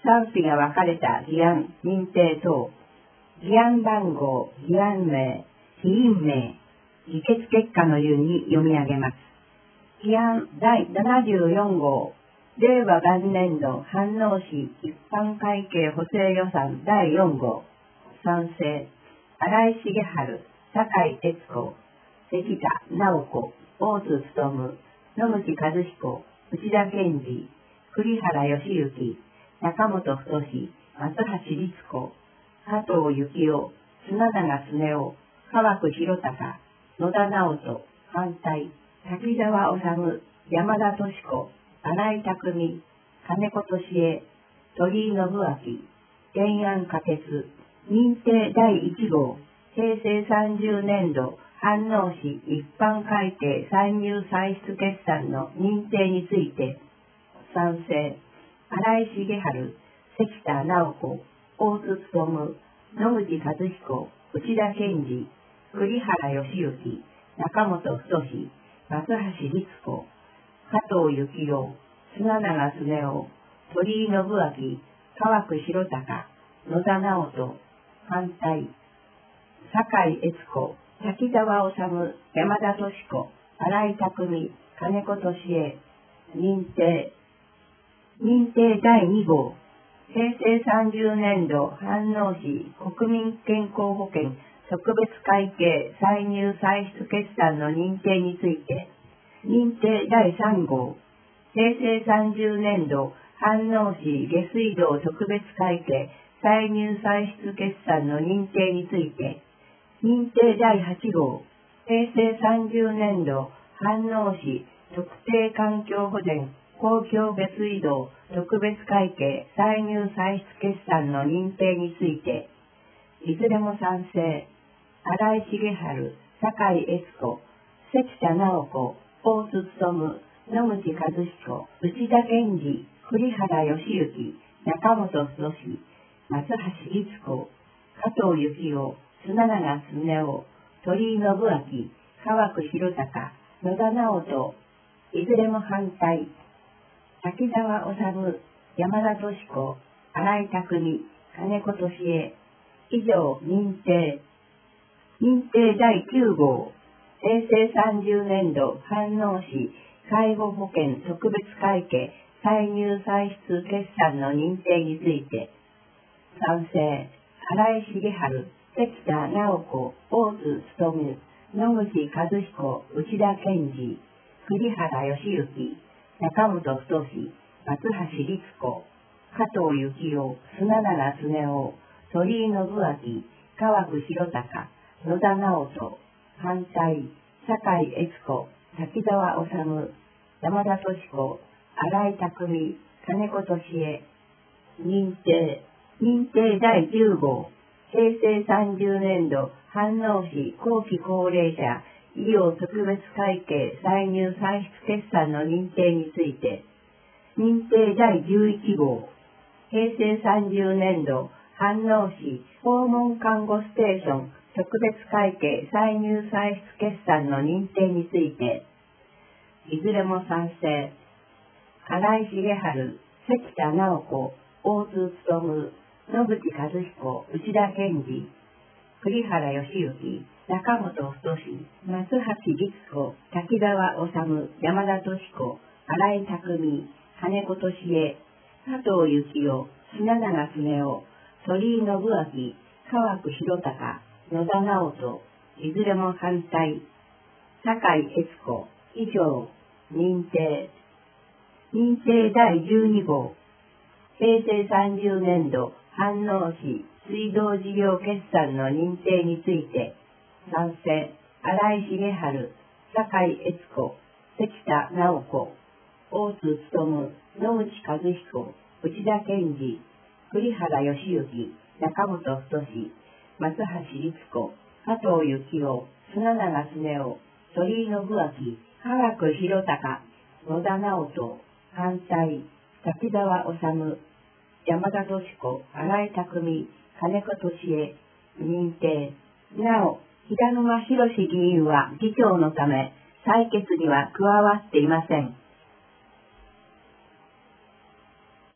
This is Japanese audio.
賛否が分かれた議案認定等、議案番号、議案名、議員名、議決結果の順に読み上げます。議案第74号、令和元年度飯能市一般会計補正予算第4号、賛成、新井茂春、酒井悦子、関田直子、大津勉、野口和彦、内田健二、栗原義行、中本太、松橋律子、加藤幸雄、砂永恒夫、川久弘隆、野田直人、反対、滝沢治、山田敏子、新井匠、金子俊恵、鳥居信明、原案可決、認定第1号、平成30年度飯能市一般会計歳入歳出決算の認定について、賛成、新井茂春、関田直子、大津勉、野口和彦、内田健二、栗原義行、中本太、松橋律子、加藤幸雄、砂永恒夫、鳥居信明、川久弘隆、野田直人、反対、酒井悦子、滝沢治、山田敏子、新井匠、金子俊恵、認定。認定第2号、平成30年度飯能市国民健康保険特別会計歳入歳出決算の認定について、認定第3号、平成30年度飯能市下水道特別会計歳入歳出決算の認定について、認定第8号、平成30年度飯能市特定環境保全公共下水道特別会計歳入歳出決算の認定について、いずれも賛成、新井茂春、酒井悦子、関田直子、大津勉、野口和彦、内田健二、栗原義行、中本太、松橋律子、加藤幸雄、砂永恒夫、鳥居信明、川久弘隆、野田直人、いずれも反対、滝沢治、山田敏子、新井匠、金子俊恵、以上認定。認定第9号、平成30年度飯能市介護保険特別会計歳入歳出決算の認定について、賛成、新井茂春、関田直子、大津勉、野口和彦、内田健二、栗原義行、中本太、松橋律子、加藤幸雄、砂永恒夫、鳥居信明、川久弘隆、野田直人、反対、酒井悦子、滝沢治、山田敏子、新井匠、金子俊恵、認定。認定第10号、平成30年度飯能市後期高齢者医療特別会計歳入歳出決算の認定について、認定第11号、平成30年度飯能市訪問看護ステーション特別会計歳入歳出決算の認定について、いずれも賛成、新井茂春、関田直子、大津勉、野口和彦、内田健二、栗原義行、中本太、松橋律子、滝沢治、山田敏子、新井匠、金子俊恵、加藤幸雄、砂永恒夫、鳥居信明、川久弘隆、野田直人、いずれも反対、酒井悦子、以上、認定。認定第12号、平成30年度飯能市水道事業決算の認定について、賛成、新井茂春、酒井悦子、関田直子、大津勉、野口和彦、内田健二、栗原義行、中本太、松橋律子、加藤幸雄、砂永恒夫、鳥居信明、川久弘隆、野田直人、反対、滝沢治、山田敏子、新井匠、金子俊恵、認定。なお、平沼博議員は議長のため、採決には加わっていません。